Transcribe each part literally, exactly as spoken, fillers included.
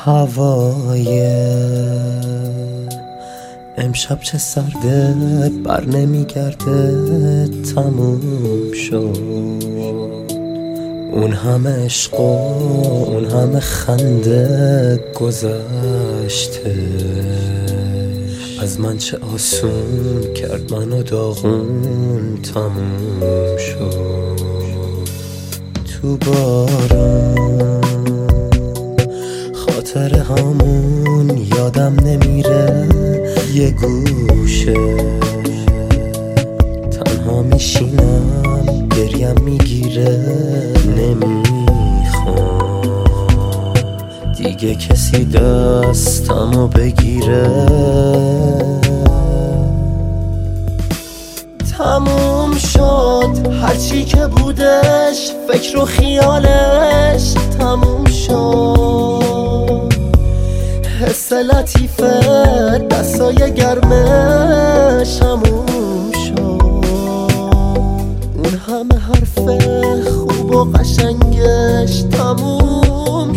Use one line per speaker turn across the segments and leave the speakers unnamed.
هوای امشب چه سرده، بر نمیگرده، تموم شد. اون همه عشق و اون همه خنده گذشته، از من چه آسون کرد منو داغون، تموم شد. تو بارون خاطره هامون یادم نمیره، یه گوشه تنها میشینم، گریم میگیره، نمیخوام دیگه کسی دستمو بگیره. تموم شد هرچی که بودش، فکر و خیالش تموم شد. حس لطیفه دستای گرمش تموم شد. اون همه حرف خوب و قشنگش تموم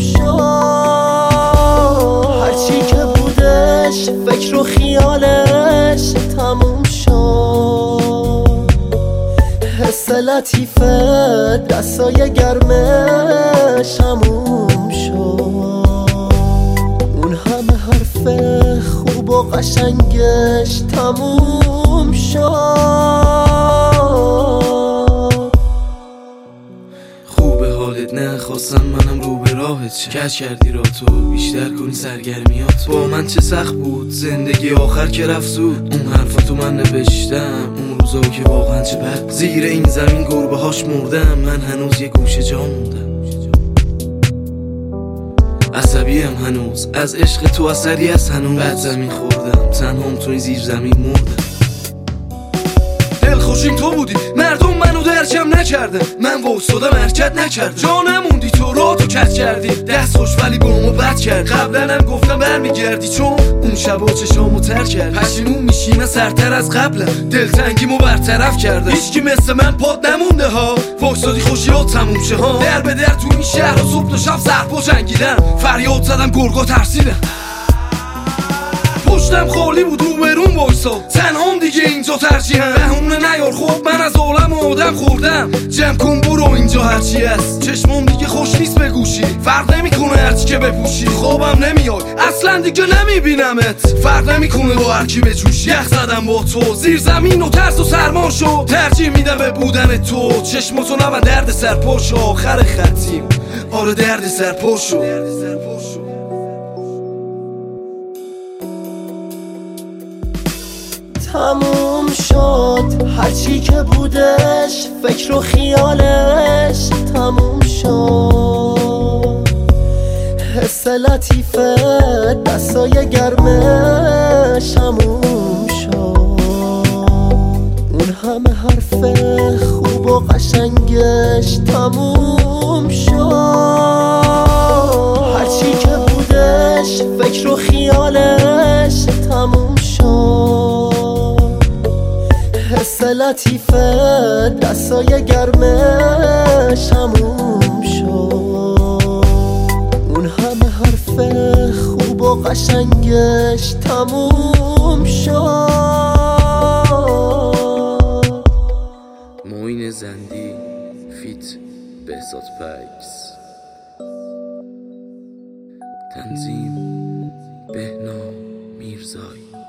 شد. هرچی که بودش فکر و خیالش تموم شد. حس لطیفه دستای گرمش تموم شد. اون همه حرف خوب و قشنگش تموم شد.
خوبه حالت، نه خواستم منم رو به راهت شه. کج کردی را تو بیشتر کنی سرگرمیات. با من چه سخت بود زندگی آخر که رفت زود. اون حرفاتو من نوشتم، اون روزا که واقعا چه بد. زیر این زمین گربه هاش مردم، من هنوز یه گوشه جا موندم. عصبیم هنوز از عشق تو، اثری از هنوز. بعد زمین خوردم، تنهام توی زیر زمین مردم. دل خوشیم تو بودی، مردم منو درکم نکردن. من وایسادم حرکت نکردم، جا نموندی تو را تو کت کردی. دست خوش ولی بامو بد کرد. قبلا هم گفتم برمیگردی، چون اون شبا چشامو تر کرد. پشیمون میشی من سرتر از قبلم، دلتنگیمو برطرف کردم. هیچکی مثل من پاد نمونده ها، وایسادی خوشیات تموم شه ها. در به در تو این شهر و صبح تا شب سرپا جنگیدم. فریاد زدم گرگا ترسیدم، پشتم خالی بود رو برون وایساد. تنهام دیگه اینجا ترجیحم، بهونه نیار خب من از عالم و آدم خوردم. جمع کن برو اینجا هرچی هست، چشمام دیگه خوش نیست به گوشی. فرق نمیکنه هرچی که بپوشی، خوابم نمیای اصلا دیگه نمیبینمت. فرق نمیکنه با هرکی بجوشی. یخ زدم با تو زیر زمین و ترس و سرما شد. ترجیح میدم به بودن تو، چشماتو نبن درد سر پاشو. آخر خطیم آره درد سر پاشو.
تموم شد هرچی که بودش، فکر و خیالش تموم شد. حس لطیفه دستای گرمش تموم شد. اون همه حرف خوب و قشنگش تموم شد. هرچی که بودش فکر و خیالش تموم شد. حس لطیفه دستای گرمش تموم شد. اون همه حرف خوب و قشنگش تموم شد.
معین زندی فیت بهزاد پکس، تنظیم بهنام میرزایی.